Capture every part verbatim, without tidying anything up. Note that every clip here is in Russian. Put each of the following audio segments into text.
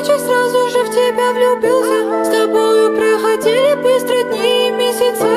встречи сразу же в тебя влюбился. С тобою проходили быстро дни и месяцы.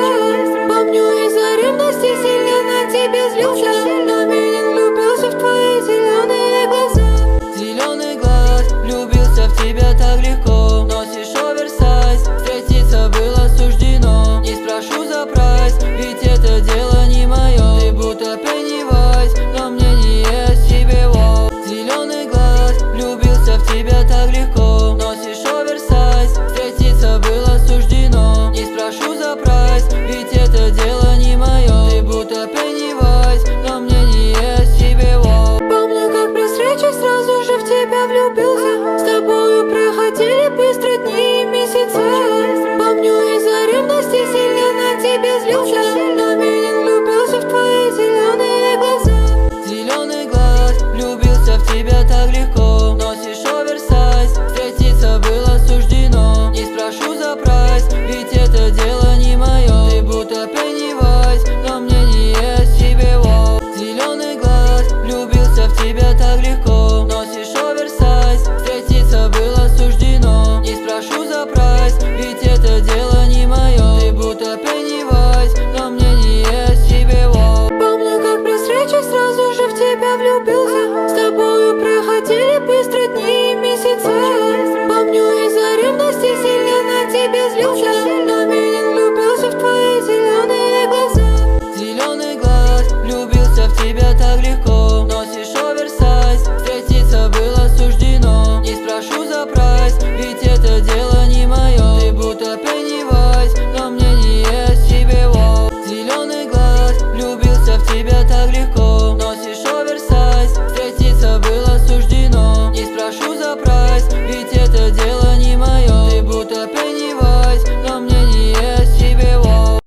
Помню, из-за ревности сильно на тебя злился, но меня влюбился в твои зеленые глаза. Зеленый глаз, влюбился в тебя так легко. Носишь оверсайз, встретиться было суждено. Не спрошу за прайс, ведь это дело не мое. Ты будто Пеннивайз, но мне не есть тебе воу. Зеленый глаз, влюбился в тебя так легко. Носишь оверсайз, встретиться было суждено. Не спрошу за прайс, ведь это дело не мое. Ты будто Пеннивайз, но мне не есть тебе воу. Помню, как при встрече сразу же в тебя влюбился. С тобою проходили быстро дни и месяцы. Помню, из-за ревности сильно на тебя злился, но меня влюбился в твои зеленые глаза. Зеленый глаз, влюбился в тебя так легко. Носишь оверсайз, встретиться было суждено. Не спрошу за прайс, ведь это дело не мое. Ты будто Пеннивайз, но мне не есть тебе воу. Зеленый глаз, влюбился в тебя так легко. Носишь оверсайз, встретиться было суждено. Не спрошу за прайс, ведь это дело не мое. Ты будто Пеннивайз, но мне не есть тебе воу. Помню, как при встрече сразу же в тебя влюбился. С тобою проходили быстро дни и месяцы. Помню, из-за ревности сильно на тебя злился, но меня влюбился в твои зеленые глаза. Зеленый глаз, влюбился в тебя так легко. Носишь оверсайз, встретиться было суждено. Не спрошу за прайс, ведь это дело не мое. Ты будто Пеннивайз, но мне не есть тебе воу. Зеленый глаз, влюбился в тебя так легко. Носишь оверсайз, встретиться было суждено. Не спрошу за прайс, ведь это дело